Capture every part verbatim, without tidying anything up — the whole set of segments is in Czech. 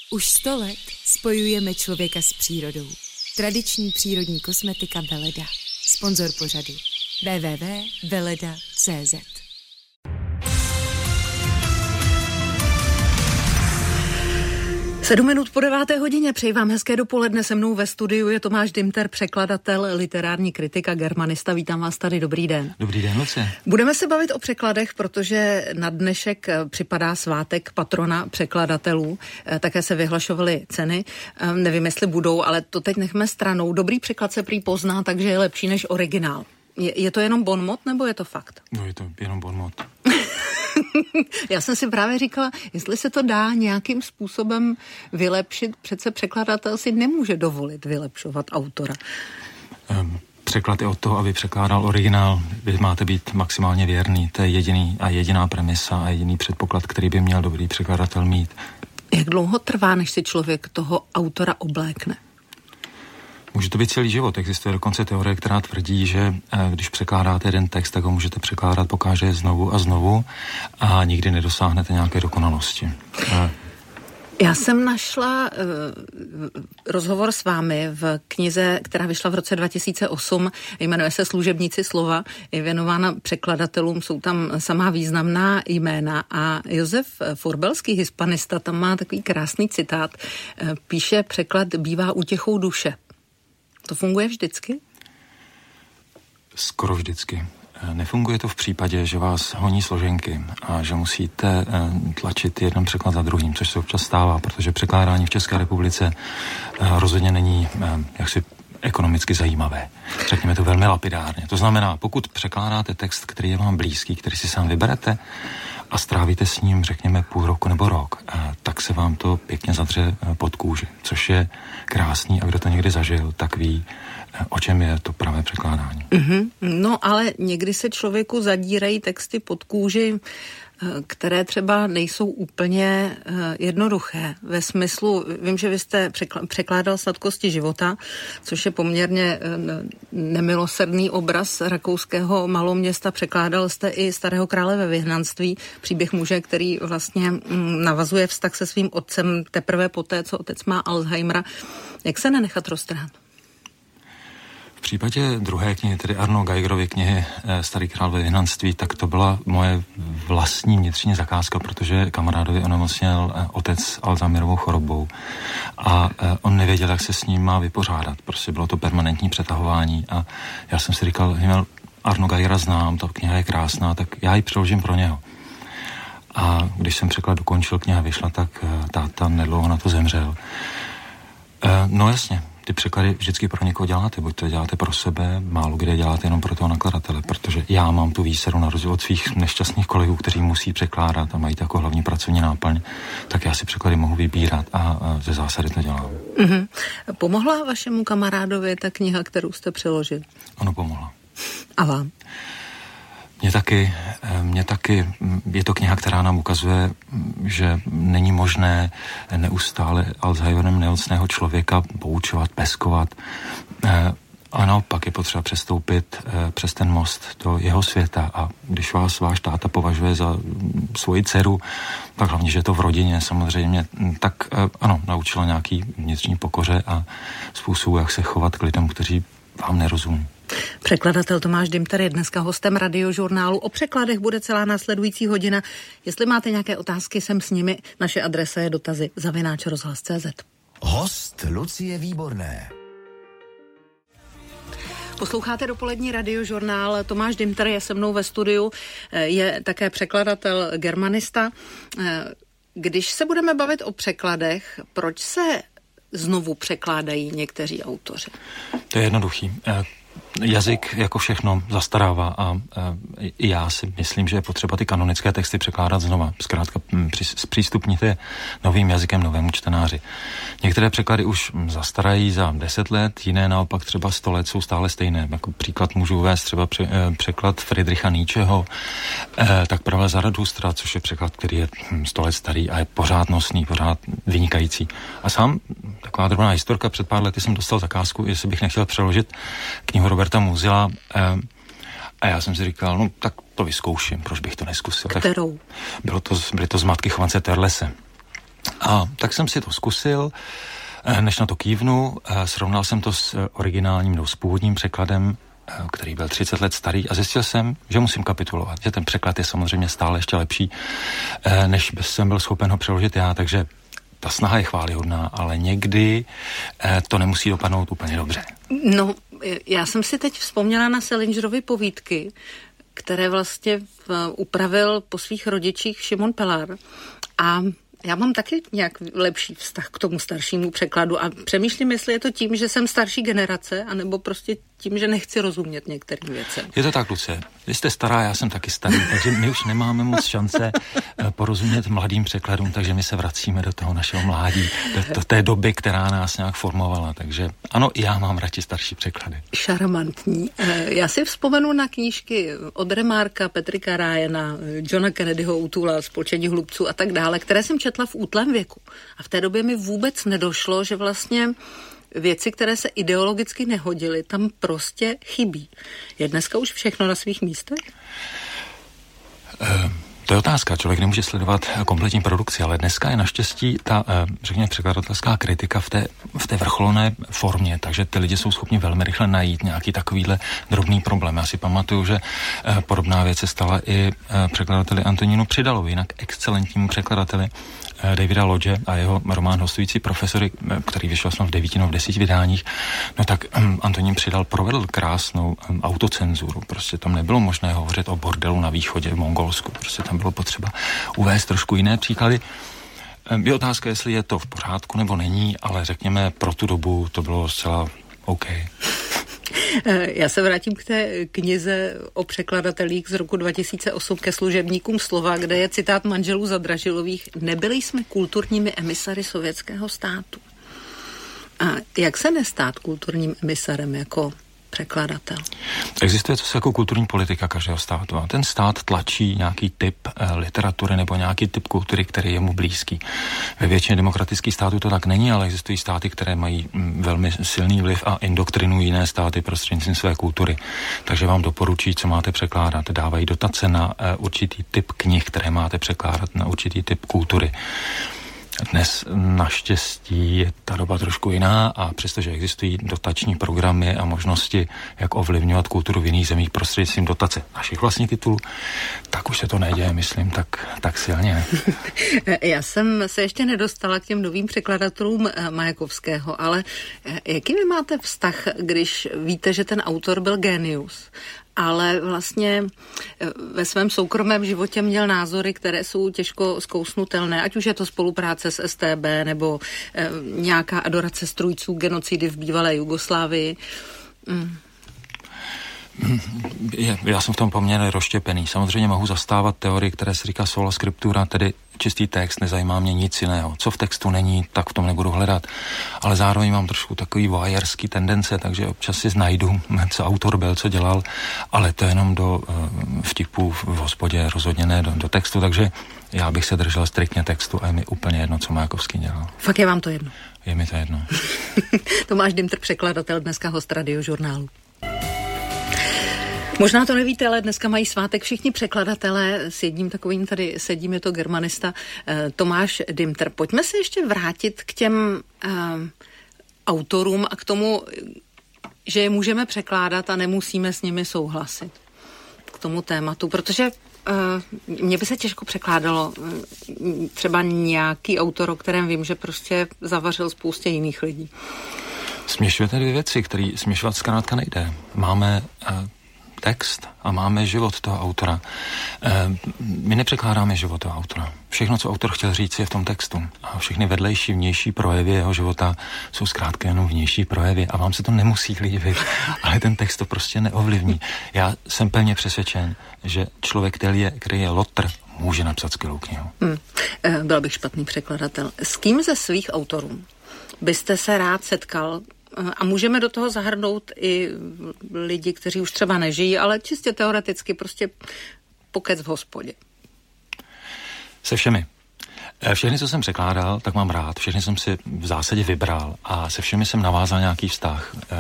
Už sto let spojujeme člověka s přírodou. Tradiční přírodní kosmetika Veleda. Sponzor pořadu w w w tečka veleda tečka c z. Sedm minut po deváté hodině, přeji vám hezké dopoledne, se mnou ve studiu je Tomáš Dymter, překladatel, literární kritik a germanista. Vítám vás tady, dobrý den. Dobrý den, Lucie. Budeme se bavit o překladech, protože na dnešek připadá svátek patrona překladatelů, také se vyhlašovaly ceny, nevím, jestli budou, ale to teď nechme stranou. Dobrý překlad se prý pozná, takže je lepší než originál. Je, je to jenom bonmot, nebo je to fakt? No, je to jenom bonmot. Já jsem si právě říkala, jestli se to dá nějakým způsobem vylepšit, přece překladatel si nemůže dovolit vylepšovat autora. Um, překlad je od toho, aby překládal originál. Vy máte být maximálně věrný. To je jediný a jediná premisa a jediný předpoklad, který by měl dobrý překladatel mít. Jak dlouho trvá, než si člověk toho autora oblékne? Může to být celý život. Existuje dokonce teorie, která tvrdí, že když překládáte jeden text, tak ho můžete překládat pokaždé znovu a znovu a nikdy nedosáhnete nějaké dokonalosti. Já jsem našla uh, rozhovor s vámi v knize, která vyšla v roce dva tisíce osm, jmenuje se Služebníci slova, je věnována překladatelům, jsou tam samá významná jména a Josef Forbelský, hispanista, tam má takový krásný citát, uh, píše, překlad bývá útěchou duše. To funguje vždycky? Skoro vždycky. Nefunguje to v případě, že vás honí složenky a že musíte tlačit jeden překlad za druhým, což se občas stává, protože překládání v České republice rozhodně není jaksi ekonomicky zajímavé. Řekněme to velmi lapidárně. To znamená, pokud překládáte text, který je vám blízký, který si sám vyberete a strávíte s ním, řekněme, půl roku nebo rok, tak se vám to pěkně zadře pod kůži, což je krásný a kdo to někdy zažil, tak ví, o čem je to pravé překládání. Mm-hmm. No ale někdy se člověku zadírají texty pod kůži, které třeba nejsou úplně jednoduché. Ve smyslu, vím, že vy jste překládal Sladkosti života, což je poměrně nemilosrdný obraz rakouského maloměsta. Překládal jste i Starého krále ve vyhnanství, příběh muže, který vlastně navazuje vztah se svým otcem teprve poté, co otec má Alzheimera. Jak se nenechat roztrhat? V případě druhé knihy, tedy Arno Geigerovy knihy Starý král ve vyhnanství, tak to byla moje vlastní vnitřní zakázka, protože kamarádovi onemocněl otec Alzheimerovou chorobou a on nevěděl, jak se s ním má vypořádat. Prostě bylo to permanentní přetahování a já jsem si říkal, Himmel, Arno Geigera znám, ta kniha je krásná, tak já ji přeložím pro něho. A když jsem překlad dokončil, kniha vyšla, tak táta nedlouho na to zemřel. No jasně. Ty překlady vždycky pro někoho děláte, buď to děláte pro sebe, málo kde děláte jenom pro toho nakladatele, protože já mám tu výsadu na rozdíl od svých nešťastných kolegů, kteří musí překládat a mají to jako hlavní pracovní náplň, tak já si překlady mohu vybírat a, a ze zásady to dělám. Mm-hmm. Pomohla vašemu kamarádovi ta kniha, kterou jste přeložil? Ano, pomohla. A vám? Mně taky, mně taky je to kniha, která nám ukazuje, že není možné neustále Alzheimerem nemocného člověka poučovat, peskovat, ale naopak je potřeba přestoupit přes ten most do jeho světa a když vás váš táta považuje za svoji dceru, tak hlavně, že je to v rodině samozřejmě, tak ano, naučila nějaký vnitřní pokoře a způsobu, jak se chovat k lidem, kteří vám nerozumí. Překladatel Tomáš Dymter je dneska hostem Radiožurnálu. O překladech bude celá následující hodina. Jestli máte nějaké otázky, jsem s nimi. Naše adresa je dotazy zavináč rozhlas tečka cé zet. Host Lucie Výborné. Posloucháte dopolední Radiožurnál. Tomáš Dymter je se mnou ve studiu. Je také překladatel, germanista. Když se budeme bavit o překladech, proč se znovu překládají někteří autoři? To je jednoduchý. Jazyk jako všechno zastarává a i já si myslím, že je potřeba ty kanonické texty překládat znova. Zkrátka zpřístupnit je novým jazykem novému čtenáři. Některé překlady už zastarají za deset let, jiné naopak třeba sto let jsou stále stejné. Jako příklad můžu uvést třeba překlad Friedricha Nietzscheho, tak Pravda Zarathustra, což je překlad, který je sto let starý a je pořád nosný, pořád vynikající. A sám, taková drobná historka, před pár lety jsem dostal zakázku, jestli bych nechtěl přeložit knihu Roberta Musil a já jsem si říkal, no tak to vyzkouším, proč bych to neskusil. Kterou? Tak bylo to, byly to Zmatky Chovance Terlese. A tak jsem si to zkusil, než na to kývnu, srovnal jsem to s originálním, no, s původním překladem, který byl třicet let starý, a zjistil jsem, že musím kapitulovat, že ten překlad je samozřejmě stále ještě lepší, než jsem byl schopen ho přeložit já, takže ta snaha je chvályhodná, ale někdy to nemusí dopadnout úplně dobře. No, já jsem si teď vzpomněla na Salingerovy povídky, které vlastně upravil po svých rodičích Šimon Pelar, a já mám taky nějak lepší vztah k tomu staršímu překladu a přemýšlím, jestli je to tím, že jsem starší generace, anebo prostě tím, že nechci rozumět některým věcem. Je to tak, Lucie. Vy jste stará, já jsem taky starý, takže my už nemáme moc šance porozumět mladým překladům, takže my se vracíme do toho našeho mládí, do, do té doby, která nás nějak formovala. Takže ano, já mám radši starší překlady. Šarmantní. Já si vzpomenu na knížky od Remarka, Patricka Ryana, Johna Kennedyho O'Toola, Spolčení hlubců a tak dále, které jsem četla v útlém věku. A v té době mi vůbec nedošlo, že vlastně věci, které se ideologicky nehodily, tam prostě chybí. Je dneska už všechno na svých místech? Uh, to je otázka. Člověk nemůže sledovat kompletní produkci, ale dneska je naštěstí ta, řekněme, překladatelská kritika v té, v té vrcholné formě, takže ty lidi jsou schopni velmi rychle najít nějaký takovýhle drobný problém. Já si pamatuju, že podobná věc se stala i překladateli Antonínu Přidalovi, jinak excelentnímu překladateli Davida Lodge a jeho román Hostující profesory, který vyšel snad v devíti nebo v desíti vydáních, no tak um, Antonín Přidal provedl krásnou um, autocenzuru. Prostě tam nebylo možné hovořit o bordelu na východě v Mongolsku. Prostě tam bylo potřeba uvést trošku jiné příklady. Um, je otázka, jestli je to v pořádku nebo není, ale řekněme, pro tu dobu to bylo zcela OK. Já se vrátím k té knize o překladatelích z roku dva tisíce osm ke služebníkům slova, kde je citát manželů Zadražilových: nebyli jsme kulturními emisary sovětského státu. A jak se nestát kulturním emisarem jako překladatel? Existuje co jako kulturní politika každého státu a ten stát tlačí nějaký typ eh, literatury nebo nějaký typ kultury, který je mu blízký. Ve většině demokratických států to tak není, ale existují státy, které mají mm, velmi silný vliv a indoktrinují jiné státy prostřednictvím své kultury. Takže vám doporučí, co máte překládat. Dávají dotace na eh, určitý typ knih, které máte překládat, na určitý typ kultury. Dnes naštěstí je ta doba trošku jiná a přestože existují dotační programy a možnosti, jak ovlivňovat kulturu v jiných zemích prostřednictvím dotace našich vlastních titulů, tak už se to neděje, myslím, tak, tak silně. Já jsem se ještě nedostala k těm novým překladatelům Majakovského, ale jaký vy máte vztah, když víte, že ten autor byl génius, ale vlastně ve svém soukromém životě měl názory, které jsou těžko zkousnutelné, ať už je to spolupráce s S T B nebo eh, nějaká adorace strůjců genocidy v bývalé Jugoslávii. Mm. Je, já jsem v tom poměrně rozštěpený. Samozřejmě mohu zastávat teorii, které se říká sola scriptura, tedy čistý text, nezajímá mě nic jiného. Co v textu není, tak v tom nebudu hledat. Ale zároveň mám trošku takový voyeurský tendence, takže občas si znajdu, co autor byl, co dělal, ale to jenom do uh, vtipů v hospodě, rozhodně ne do, do textu, takže já bych se držel striktně textu a je mi úplně jedno, co Majakovský dělal. Fakt je vám to jedno? Je mi to jedno. Tomáš Dymtr, překladatel, dneska host Radiožurnálu. Možná to nevíte, ale dneska mají svátek všichni překladatelé. S jedním takovým tady sedím, je to germanista Tomáš Dymtr. Pojďme se ještě vrátit k těm uh, autorům a k tomu, že je můžeme překládat a nemusíme s nimi souhlasit. K tomu tématu, protože uh, mně by se těžko překládalo uh, třeba nějaký autor, o kterém vím, že prostě zavařil spoustě jiných lidí. Směšujete dvě věci, které směšovat zkrátka nejde. Máme uh, text a máme život toho autora. E, my nepřekládáme život toho autora. Všechno, co autor chtěl říct, je v tom textu. A všechny vedlejší, vnější projevy jeho života jsou zkrátka jenom vnější projevy a vám se to nemusí líbit, ale ten text to prostě neovlivní. Já jsem pevně přesvědčen, že člověk, který je, který je lotr, může napsat skvělou knihu. Hmm. E, byl bych špatný překladatel. S kým ze svých autorů byste se rád setkal? A můžeme do toho zahrnout i lidi, kteří už třeba nežijí, ale čistě teoreticky prostě pokec v hospodě. Se všemi. Všechny, co jsem překládal, tak mám rád. Všechny jsem si v zásadě vybral a se všemi jsem navázal nějaký vztah.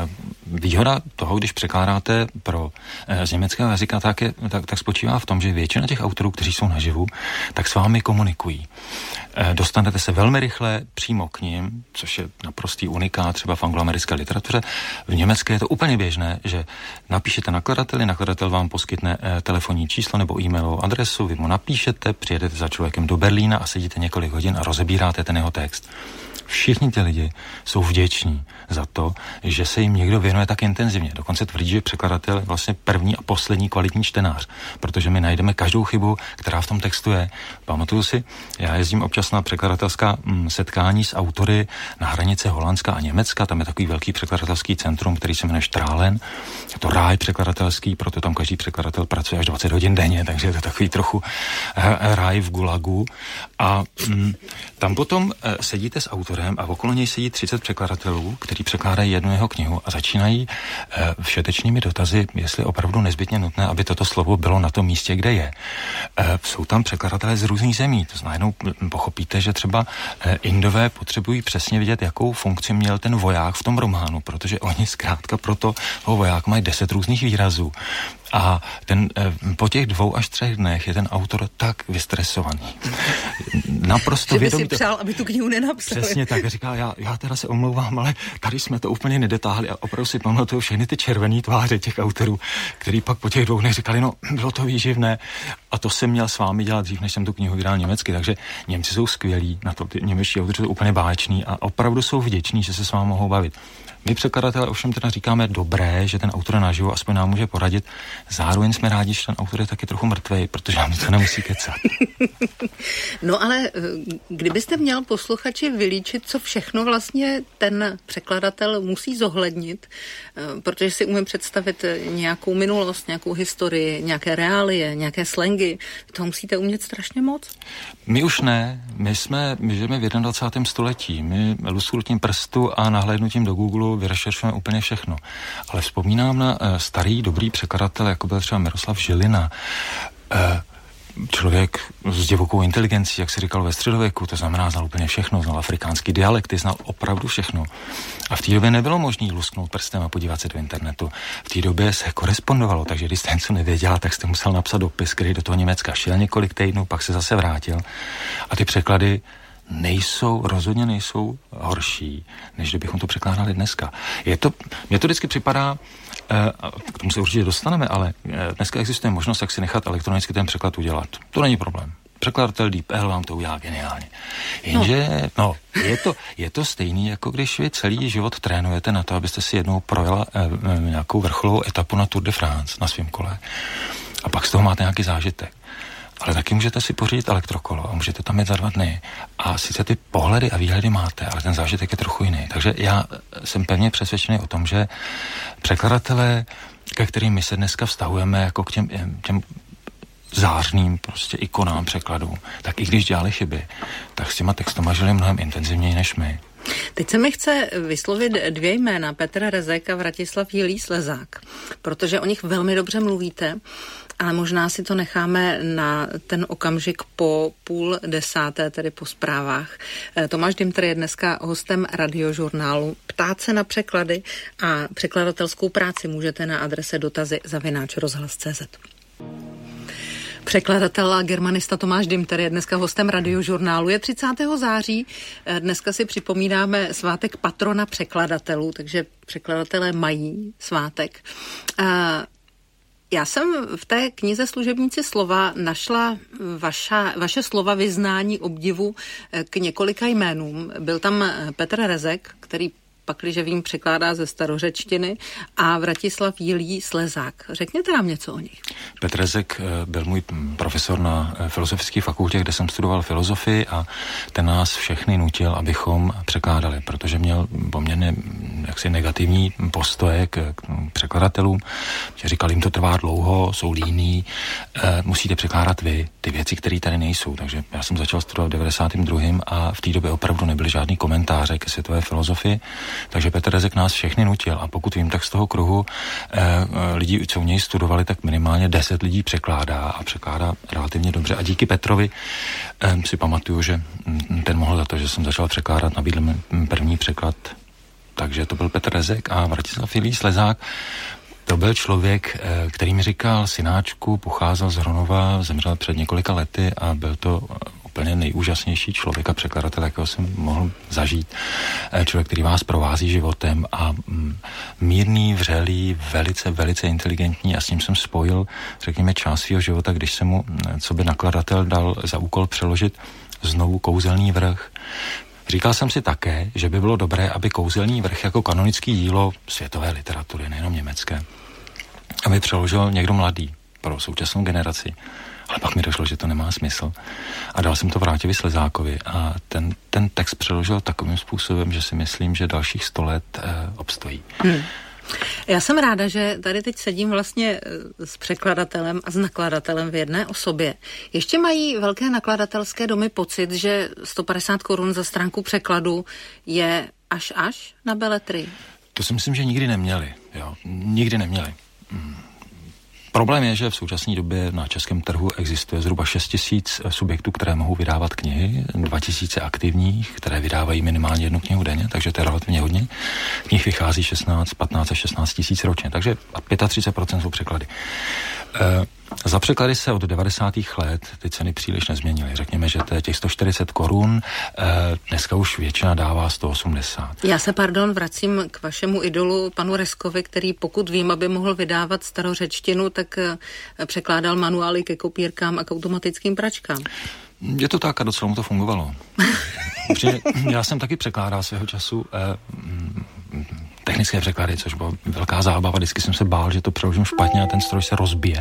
výhoda toho, když překládáte pro z německého jazyka, tak, je, tak, tak spočívá v tom, že většina těch autorů, kteří jsou naživu, tak s vámi komunikují. Dostanete se velmi rychle přímo k nim, což je naprostý unikát třeba v angloamerické literatuře. V německé je to úplně běžné, že napíšete nakladateli, nakladatel vám poskytne telefonní číslo nebo e-mailovou adresu, vy mu napíšete, přijedete za člověkem do Berlína a sedíte několik hodin a rozebíráte ten jeho text. Všichni ti lidi jsou vděční za to, že se jim někdo věnuje tak intenzivně. Dokonce tvrdí, že překladatel je vlastně první a poslední kvalitní čtenář, protože my najdeme každou chybu, která v tom textu je. Pamatuju si, já jezdím občas na překladatelská mm, setkání s autory na hranice Holandska a Německa, tam je takový velký překladatelský centrum, který se jmenuje Strahlen. Je to ráj překladatelský, proto tam každý překladatel pracuje až dvacet hodin denně, takže je to takový trochu ráj v gulagu. A mm, tam potom e, sedíte s autorem a okolo něj sedí třicet překladatelů, kteří překládají jednu jeho knihu a začínají e, všetečnými dotazy, jestli je opravdu nezbytně nutné, aby toto slovo bylo na tom místě, kde je. E, jsou tam překladatelé z různých zemí, to znamená, pochopíte, že třeba e, Indové potřebují přesně vidět, jakou funkci měl ten voják v tom románu, protože oni zkrátka proto toho vojáka mají deset různých výrazů. A ten, po těch dvou až třech dnech je ten autor tak vystresovaný. Naprosto že by vědomý. si přál, aby tu knihu nenapsal. Přesně tak. Říká, já, já teda se omlouvám, ale tady jsme to úplně nedotáhli a opravdu si pamatuju všechny ty červený tváře těch autorů, který pak po těch dvou dnech říkali, no, bylo to výživné a to jsem měl s vámi dělat dřív, než jsem tu knihu vydal německy. Takže Němci jsou skvělí, na to ty němečtí autoři jsou úplně báječní a opravdu jsou vděční, že se s vámi mohou bavit. My překladatelé ovšem teda říkáme dobré, že ten autor naživo aspoň nám může poradit. Zároveň jsme rádi, že ten autor je taky trochu mrtvej, protože nám to nemusí kecat. No ale kdybyste měl posluchači vylíčit, co všechno vlastně ten překladatel musí zohlednit, protože si umím představit nějakou minulost, nějakou historii, nějaké reálie, nějaké slangy, to musíte umět strašně moc. My už ne. My jsme, my žijeme v dvacátém prvním století. My lusknutím prstu a nahlédnutím do Google vyrešeršujeme úplně všechno. Ale vzpomínám na uh, starý, dobrý překladatel, jako byl třeba Miroslav Žilina. Uh, člověk s divokou inteligencí, jak se říkalo ve středověku, to znamená, znal úplně všechno, znal afrikánský dialekty, znal opravdu všechno. A v té době nebylo možné lusknout prstem a podívat se do internetu. V té době se korespondovalo, takže když jste něco nevěděla, tak jste musel napsat dopis, který do toho Německa šel několik týdnů, pak se zase vrátil. A ty překlady nejsou, rozhodně nejsou horší, než kdybychom to překládali dneska. Je to, mně to vždycky připadá, k tomu se určitě dostaneme, ale dneska existuje možnost, jak si nechat elektronicky ten překlad udělat. To není problém. Překladatel D P L vám to udělá geniálně. Jenže, no, no je, to, je to stejný, jako když vy celý život trénujete na to, abyste si jednou projela eh, nějakou vrcholovou etapu na Tour de France na svém kole. A pak z toho máte nějaký zážitek. Ale taky můžete si pořídit elektrokolo a můžete tam jít za dva dny. A sice ty pohledy a výhledy máte, ale ten zážitek je trochu jiný. Takže já jsem pevně přesvědčený o tom, že překladatelé, ke kterým my se dneska vztahujeme jako k těm, těm zářným prostě ikonám překladů, tak i když dělali chyby, tak s těma textama žili mnohem intenzivněji než my. Teď se mi chce vyslovit dvě jména, Petr Rezek a Vratislav Jilý Slezák, protože o nich velmi dobře mluvíte, ale možná si to necháme na ten okamžik po půl desáté, tedy po zprávách. Tomáš Dimter je dneska hostem Radiožurnálu. Ptát se na překlady a překladatelskou práci můžete na adrese dotazy zavináč rozhlas tečka cé zet. Překladatel a germanista Tomáš Dimter je dneska hostem Radiožurnálu. Je třicátého září, dneska si připomínáme svátek patrona překladatelů, takže překladatelé mají svátek. Já jsem v té knize Služebníci slova našla vaša, vaše slova vyznání obdivu k několika jménům. Byl tam Petr Rezek, který pakliže vím, překládá ze starořečtiny, a Vratislav Jilý Slezák. Řekněte nám něco o nich. Petr Rezek byl můj profesor na Filozofické fakultě, kde jsem studoval filozofii, a ten nás všechny nutil, abychom překládali, protože měl poměrně jaksi negativní postoje k překladatelům. Říkal, jim to trvá dlouho, jsou líní, musíte překládat vy ty věci, které tady nejsou. Takže já jsem začal studovat v devadesátém druhém a v té době opravdu nebyly žádný komentáře ke světové filozofii. Takže Petr Rezek nás všechny nutil, a pokud vím, tak z toho kruhu eh, lidí, co u něj studovali, tak minimálně deset lidí překládá a překládá relativně dobře. A díky Petrovi eh, si pamatuju, že ten mohl za to, že jsem začal překládat, nabídl mi první překlad Takže to byl Petr Rezek a Vratislav Iljí Slezák. To byl člověk, který mi říkal, synáčku, pocházel z Hronova, zemřel před několika lety a byl to úplně nejúžasnější člověk a překladatel, jakého jsem mohl zažít. Člověk, který vás provází životem a mírný, vřelý, velice, velice inteligentní a s ním jsem spojil, řekněme, část svého života, když jsem mu, co by nakladatel dal za úkol přeložit znovu Kouzelný vrch. Říkal jsem si také, že by bylo dobré, aby Kouzelný vrch jako kanonický dílo světové literatury, nejenom německé, aby přeložil někdo mladý pro současnou generaci. Ale pak mi došlo, že to nemá smysl. A dal jsem to Vráťovi Slezákovi a ten, ten text přeložil takovým způsobem, že si myslím, že dalších sto let eh, obstojí. Hmm. Já jsem ráda, že tady teď sedím vlastně s překladatelem a s nakladatelem v jedné osobě. Ještě mají velké nakladatelské domy pocit, že sto padesát korun za stránku překladu je až až na beletrii? To si myslím, že nikdy neměli. Jo. Nikdy neměli. Hmm. Problém je, že v současné době na českém trhu existuje zhruba šest tisíc subjektů, které mohou vydávat knihy, dva tisíce aktivních, které vydávají minimálně jednu knihu denně, takže to je relativně hodně. Knih vychází šestnáct, patnáct až šestnáct tisíc ročně, takže třicet pět procent jsou překlady. E, za překlady se od devadesátých let ty ceny příliš nezměnily. Řekněme, že to je těch sto čtyřicet korun, e, dneska už většina dává sto osmdesát. Já se, pardon, vracím k vašemu idolu, panu Reskovi, který, pokud vím, aby mohl vydávat starořečtinu, tak překládal manuály ke kopírkám a k automatickým pračkám. Je to tak a docela mu to fungovalo. Já jsem taky překládal svého času eh, technické překlady, což byla velká zábava. Vždycky jsem se bál, že to přeložím špatně a ten stroj se rozbije.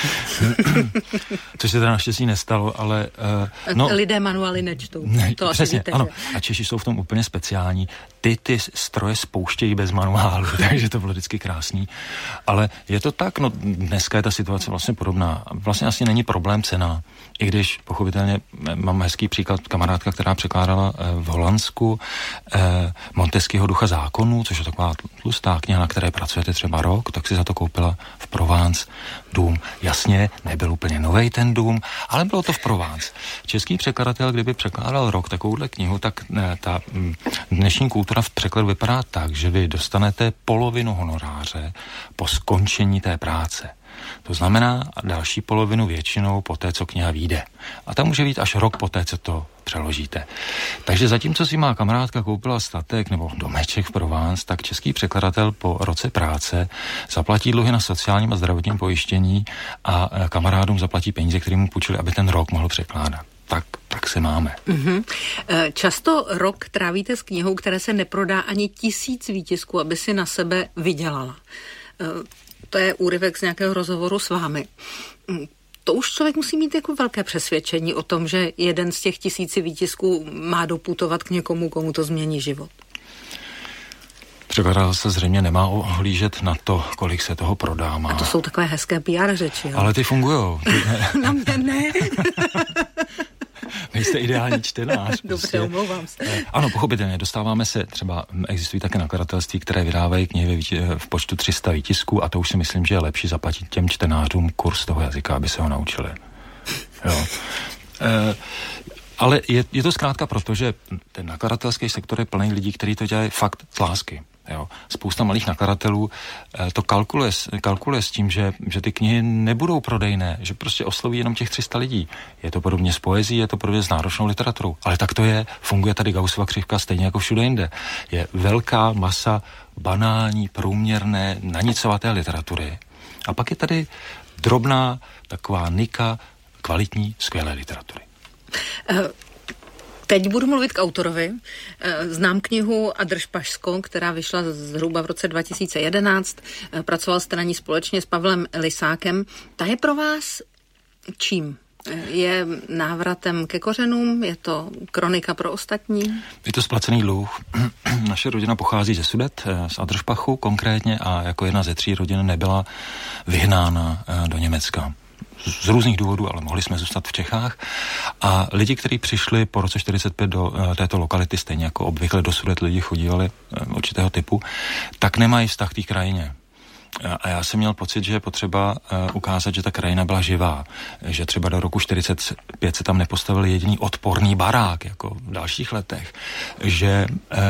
Což se teda naštěstí nestalo, ale... Uh, no, lidé manuály nečtou. Ne, to přesně, víte, ano. Že? A Češi jsou v tom úplně speciální. Ty ty stroje spouštějí bez manuálu, takže to bylo vždycky krásný. Ale je to tak, no dneska je ta situace vlastně podobná. Vlastně asi není problém cena. I když pochopitelně mám hezký příklad, kamarádka, která překládala v Holandsku eh, Montesquieuho Ducha zákonů, což je taková tlustá kniha, na které pracujete třeba rok, tak si za to koupila v Provence dům. Jasně, nebyl úplně novej ten dům, ale bylo to v Provence. Český překladatel, kdyby překládal rok takovouhle knihu, tak ne, ta m, dnešní kultura v překladu vypadá tak, že vy dostanete polovinu honoráře po skončení té práce. To znamená další polovinu většinou po té, co kniha vyjde. A tam může být až rok po té, co to přeložíte. Takže zatímco si má kamarádka koupila statek nebo domeček v Provence, tak český překladatel po roce práce zaplatí dluhy na sociálním a zdravotním pojištění a kamarádům zaplatí peníze, které mu půjčili, aby ten rok mohl překládat. Tak, tak se máme. Mm-hmm. Často rok trávíte s knihou, které se neprodá ani tisíc výtisků, aby si na sebe vydělala. To je úryvek z nějakého rozhovoru s vámi. To už člověk musí mít jako velké přesvědčení o tom, že jeden z těch tisíci výtisků má doputovat k někomu, komu to změní život. Překladatel se zřejmě nemá ohlížet na to, kolik se toho prodá. Má. A to jsou takové hezké P R řeči, jo? Ale ty fungujou. Na mě ne. Nejste ideální čtenář. Dobře, prostě. Omlouvám se. Ano, pochopitelně, dostáváme se, třeba existují také nakladatelství, které vydávají knihy v počtu tři sta výtisků a to už si myslím, že je lepší zaplatit těm čtenářům kurz toho jazyka, aby se ho naučili. Jo. E, ale je, je to zkrátka proto, že ten nakladatelský sektor je plný lidí, kteří to dělají fakt z lásky. Jo. Spousta malých nakladatelů to kalkuluje, kalkuluje s tím, že, že ty knihy nebudou prodejné, že prostě osloví jenom těch tři sta lidí. Je to podobně s poezí, je to podobně s náročnou literaturou. Ale tak to je, funguje tady Gaussova křivka stejně jako všude jinde. Je velká masa banální, průměrné, nanicovaté literatury. A pak je tady drobná taková nika kvalitní, skvělé literatury. Uh. Teď budu mluvit k autorovi. Znám knihu A drž pašsko, která vyšla zhruba v roce dva tisíce jedenáct. Pracoval jste na ní společně s Pavlem Lisákem. Ta je pro vás čím? Je návratem ke kořenům? Je to kronika pro ostatní? Je to splacený dluh. Naše rodina pochází ze Sudet, z Adršpachu konkrétně a jako jedna ze tří rodin nebyla vyhnána do Německa. Z různých důvodů, ale mohli jsme zůstat v Čechách. A lidi, kteří přišli po roce čtyřicet pět do uh, této lokality, stejně jako obvykle do Sudet lidi chodívali uh, určitého typu, tak nemají vztah k té krajině. A já jsem měl pocit, že je potřeba ukázat, že ta krajina byla živá. Že třeba do roku čtyřicet pět se tam nepostavil jediný odporný barák, jako v dalších letech. Že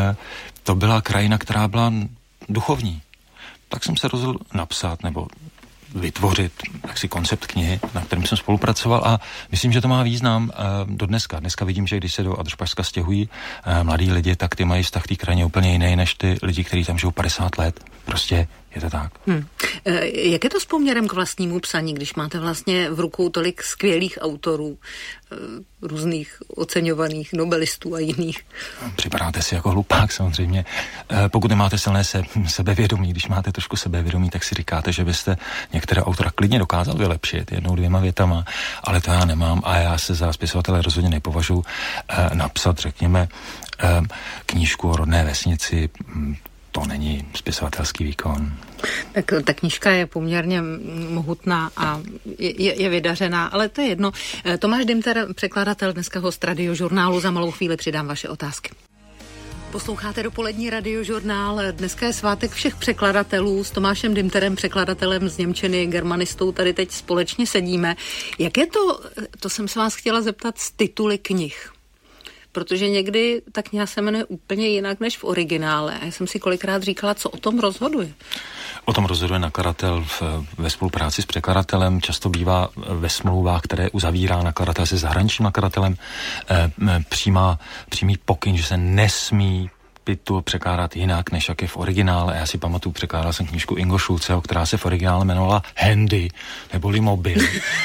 to byla krajina, která byla duchovní. Tak jsem se rozhodl napsat nebo vytvořit jaksi koncept knihy, na kterém jsem spolupracoval a myslím, že to má význam uh, do dneska. Dneska vidím, že když se do Adršpašska stěhují uh, mladí lidi, tak ty mají vztah k té krajině úplně jiný než ty lidi, kteří tam žijou padesát let. Prostě je to tak. Hmm. E, jak je to s poměrem k vlastnímu psaní, když máte vlastně v rukou tolik skvělých autorů, e, různých oceňovaných nobelistů a jiných? Připadáte si jako hlupák samozřejmě. E, pokud nemáte silné se, sebevědomí, když máte trošku sebevědomí, tak si říkáte, že byste některé autora klidně dokázal vylepšit jednou, dvěma větama, ale to já nemám a já se za spisovatele rozhodně nepovažuji e, napsat, řekněme, e, knížku o rodné vesnici. To není spisovatelský výkon. Tak ta knížka je poměrně mohutná a je, je vydařená, ale to je jedno. Tomáš Dymter, překladatel, dneska host Radiožurnálu, za malou chvíli přidám vaše otázky. Posloucháte dopolední Radiožurnál. Dneska je svátek všech překladatelů. S Tomášem Dymterem, překladatelem z němčiny, germanistou, tady teď společně sedíme. Jak je to, to jsem se vás chtěla zeptat, z tituly knih? Protože někdy ta kniha se jmenuje úplně jinak než v originále. A já jsem si kolikrát říkala, co o tom rozhoduje. O tom rozhoduje nakladatel v, ve spolupráci s překladatelem. Často bývá ve smlouvách, které uzavírá nakladatel se zahraničním nakladatelem, eh, přijímá přímý pokyn, že se nesmí titul překládat jinak, než jak je v originále. Já si pamatuju, překládal jsem knížku Ingo Schulzeho, která se v originále jmenovala Handy, neboli mobil.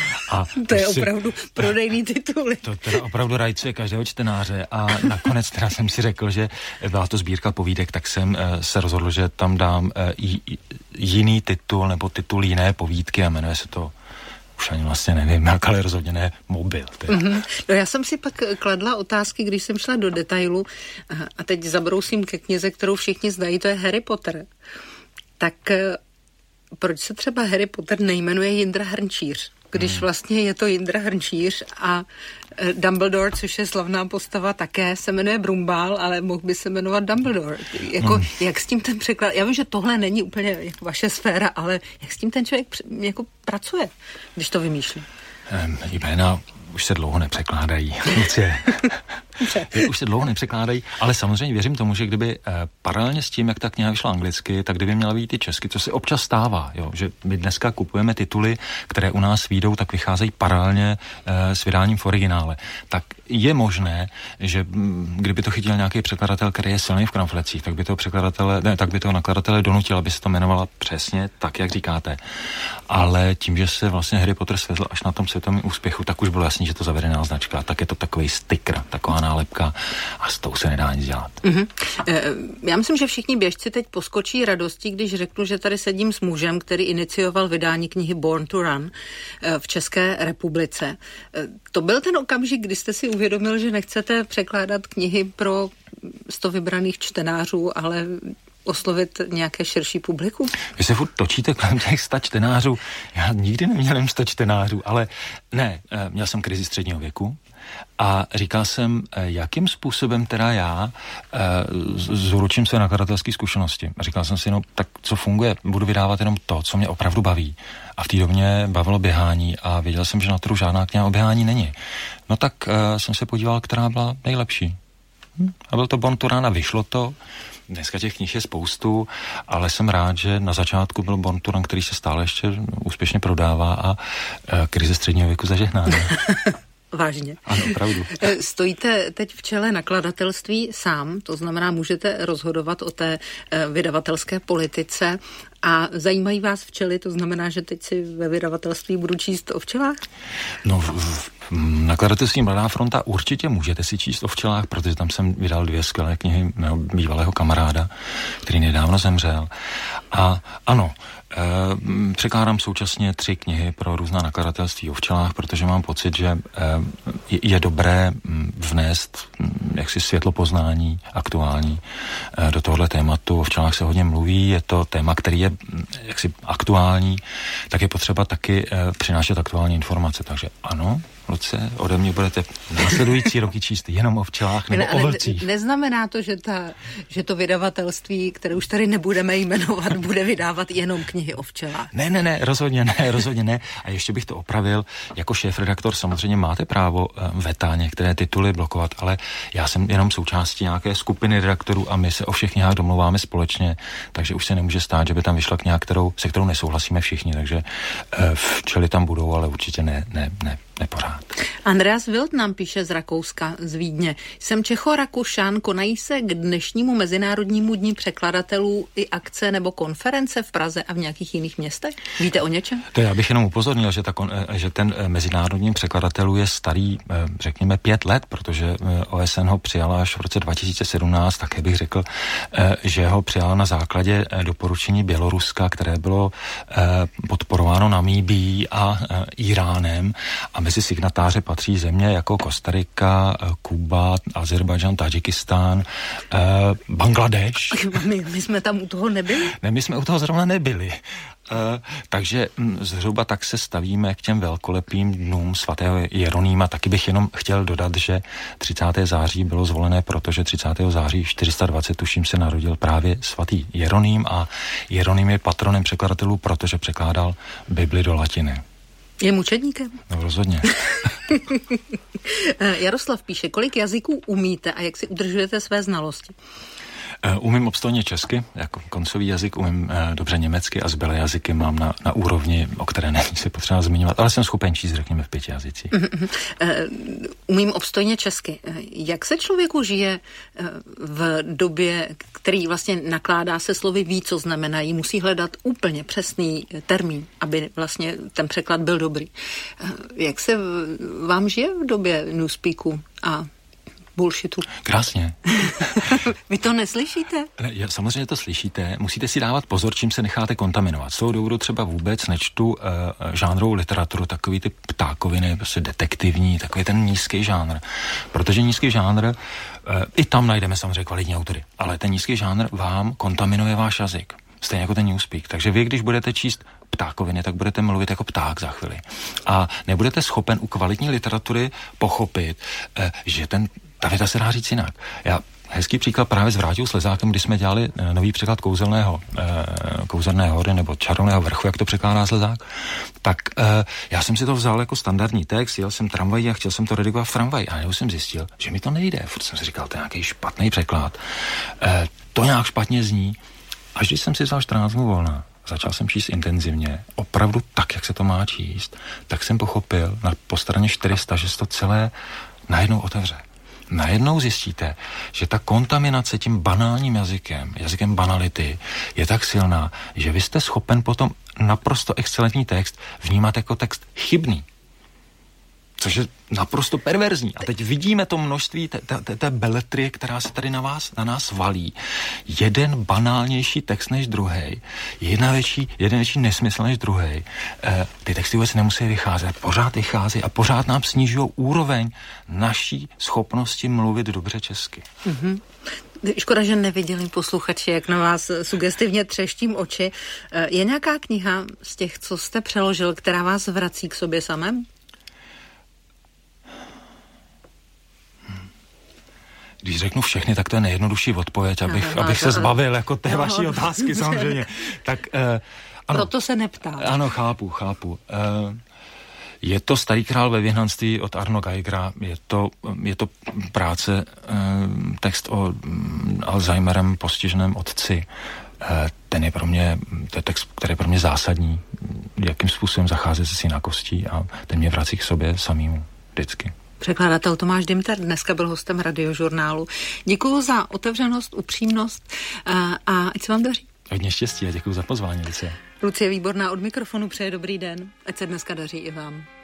A to je si, opravdu prodejný titul. To teda opravdu rajcuje každého čtenáře a nakonec teda jsem si řekl, že byla to sbírka povídek, tak jsem uh, se rozhodl, že tam dám uh, j, jiný titul nebo titul jiné povídky a jmenuje se to už ani vlastně nevím, jak, ale rozhodně ne mobil. Mm-hmm. No já jsem si pak kladla otázky, když jsem šla do detailu a teď zabrousím ke knize, kterou všichni znají, to je Harry Potter. Tak proč se třeba Harry Potter nejmenuje Jindra Hrnčíř? Když hmm. vlastně je to Jindra Hrnčíř a Dumbledore, což je slavná postava, také se jmenuje Brumbál, ale mohl by se jmenovat Dumbledore. Jako, hmm. Jak s tím ten překlad... Já vím, že tohle není úplně jako vaše sféra, ale jak s tím ten člověk jako pracuje, když to vymýšlí? Um, jména už se dlouho nepřekládají. Už se dlouho nepřekládají, ale samozřejmě věřím tomu, že kdyby eh, paralelně s tím, jak ta kniha vyšla anglicky, tak kdyby měla být i česky, co se občas stává, jo? Že my dneska kupujeme tituly, které u nás vyjdou, tak vycházejí paralelně eh, s vydáním v originále. Tak je možné, že m, kdyby to chytil nějaký překladatel, který je silný v kramflecích, tak by to překladatele, ne, tak by to nakladatele donutil, aby se to jmenovala přesně tak, jak říkáte. Ale tím, že se vlastně Harry Potter svezl až na tom světovém úspěchu, tak už bylo jasný, že to zavedená značka, tak je to takový sticker, taková nálepka a s tou se nedá nic dělat. Mm-hmm. Já myslím, že všichni běžci teď poskočí radostí, když řeknu, že tady sedím s mužem, který inicioval vydání knihy Born to Run v České republice. To byl ten okamžik, kdy jste si uvědomil, že nechcete překládat knihy pro sto vybraných čtenářů, ale oslovit nějaké širší publikum? Vy se furt točíte kolem těch sta čtenářů. Já nikdy neměl jen sta čtenářů, ale ne, měl jsem krizi středního věku a říkal jsem, jakým způsobem teda já zúročím své nakladatelské zkušenosti. A říkal jsem si, no tak co funguje, budu vydávat jenom to, co mě opravdu baví. A v té době bavilo běhání a věděl jsem, že na trhu žádná kniha o běhání není. No tak jsem se podíval, která byla nejlepší. Hm? A byl to Born to Run a vyšlo to. Dneska těch knih je spoustu, ale jsem rád, že na začátku byl Born to Run, který se stále ještě úspěšně prodává a e, krize středního věku zažehnána. Vážně. Ano, opravdu. Stojíte teď v čele nakladatelství sám, to znamená, můžete rozhodovat o té vydavatelské politice a zajímají vás včely, to znamená, že teď si ve vydavatelství budu číst o včelách? No, v, v nakladatelství Mladá fronta určitě můžete si číst o včelách, protože tam jsem vydal dvě skvělé knihy mého bývalého kamaráda, který nedávno zemřel. A ano, e, překládám současně tři knihy pro různá nakladatelství o včelách, protože mám pocit, že e, je, je dobré vnést jaksi světlopoznání aktuální e, do tohohle tématu. O včelách se hodně mluví, je to téma, který je jaksi aktuální, tak je potřeba taky e, přinášet aktuální informace. Takže ano, Luce, ode mě budete následující roky číst jenom o včelách nebo ne, o vlcích. Ne, neznamená to, že, ta, že to vydavatelství, které už tady nebudeme jmenovat, bude vydávat jenom knihy knihy o včelách. Ne, ne, ne, rozhodně ne, rozhodně ne. A ještě bych to opravil, jako šéfredaktor samozřejmě máte právo veta některé tituly blokovat, ale já jsem jenom součástí nějaké skupiny redaktorů a my se o všech knihách domlouváme společně, takže už se nemůže stát, že by tam vyšla kniha, kterou, se kterou nesouhlasíme všichni, takže včely tam budou, ale určitě ne, ne, ne, ne pořád. Andreas Wild nám píše z Rakouska, z Vídně. Jsem Čecho-Rakušan, konají se k dnešnímu Mezinárodnímu dni překladatelů i akce nebo konference v Praze a v nějakých jiných městech? Víte o něčem? To já bych jenom upozornil, že, ta, že ten Mezinárodní překladatelů je starý, řekněme, pět let, protože O S N ho přijala až v roce dva tisíce sedmnáct, také bych řekl, že ho přijala na základě doporučení Běloruska, které bylo podporováno Namíbií a Iránem, a mezi signatáře patří země jako Kostarika, Kuba, Azerbajdžán, Tadžikistán, eh, Bangladeš. My, my jsme tam u toho nebyli? Ne, my jsme u toho zrovna nebyli. Eh, takže m, zhruba tak se stavíme k těm velkolepým dnům svatého Jeronýma. Taky bych jenom chtěl dodat, že třicátého září bylo zvolené, protože třicátého září čtyři sta dvacet, tuším, se narodil právě svatý Jeroným a Jeroným je patronem překladatelů, protože překládal Bibli do latiny. Je mučedníkem? No rozhodně. Jaroslav píše, kolik jazyků umíte a jak si udržujete své znalosti? Umím obstojně česky, jako koncový jazyk, umím uh, dobře německy a zbylé jazyky mám na, na úrovni, o které není si potřeba zmiňovat, ale jsem schopen číst, řekněme, v pěti jazycích. Uh, umím obstojně česky. Jak se člověku žije uh, v době, který vlastně nakládá se slovy, ví, co znamenají, musí hledat úplně přesný termín, aby vlastně ten překlad byl dobrý. Uh, jak se vám žije v době newspeaku a bullshitu? Krásně. Vy to neslyšíte? Ne, samozřejmě to slyšíte. Musíte si dávat pozor, čím se necháte kontaminovat. Z toho důvodu třeba vůbec nečtu uh, žánrovou literaturu, takový ty ptákoviny, prostě detektivní, takový ten nízký žánr. Protože nízký žánr, uh, i tam najdeme samozřejmě kvalitní autory, ale ten nízký žánr vám kontaminuje váš jazyk. Stejně jako ten newspeak. Takže vy, když budete číst ptákoviny, tak budete mluvit jako pták za chvíli. A nebudete schopen u kvalitní literatury pochopit, uh, že ten ta věta se dá říct jinak. Já hezký příklad právě s Vráťou Slezákem, když jsme dělali nový překlad kouzelného, kouzelné hory nebo čarovného vrchu, jak to překládá Slezák, tak já jsem si to vzal jako standardní text, jel jsem tramvají a chtěl jsem to redigovat v tramvaji a já jsem zjistil, že mi to nejde. Furt jsem si říkal, to je nějaký špatný překlad. To nějak špatně zní. Až když jsem si vzal čtrnáct dnů volna, začal jsem číst intenzivně, opravdu tak, jak se to má číst, tak jsem pochopil na po straně čtyři sta, že se to celé najednou otevře. Najednou zjistíte, že ta kontaminace tím banálním jazykem, jazykem banality, je tak silná, že vy jste schopen potom naprosto excelentní text vnímat jako text chybný. Což je naprosto perverzní. A teď vidíme to množství té, té, té beletrie, která se tady na vás, na nás valí. Jeden banálnější text než druhej, jedna větší, jeden větší nesmysl než druhej. E, ty texty vůbec nemusí vycházet, pořád vychází a pořád nám snižují úroveň naší schopnosti mluvit dobře česky. Mm-hmm. Škoda, že neviděli posluchači, jak na vás sugestivně třeštím oči. Je nějaká kniha z těch, co jste přeložil, která vás vrací k sobě samém? Když řeknu všechny, tak to je nejjednodušší odpověď, abych, no, no, abych se zbavil jako té no, vaší otázky samozřejmě. Tak, uh, ano, proto se neptám. Ano, chápu, chápu. Uh, je to Starý král ve vyhnanství od Arno Geigera, je to, je to práce, uh, text o um, Alzheimerem postiženém otci. Uh, ten je pro mě, to je text, který je pro mě zásadní, jakým způsobem zacházet se synakostí a ten mě vrací k sobě samýmu vždycky. Překladatel Tomáš Dymter dneska byl hostem Radiožurnálu. Děkuju za otevřenost, upřímnost a, a ať se vám daří. Hodně štěstí a děkuju za pozvání, Lucie. Lucie Výborná od mikrofonu přeje dobrý den. Ať se dneska daří i vám.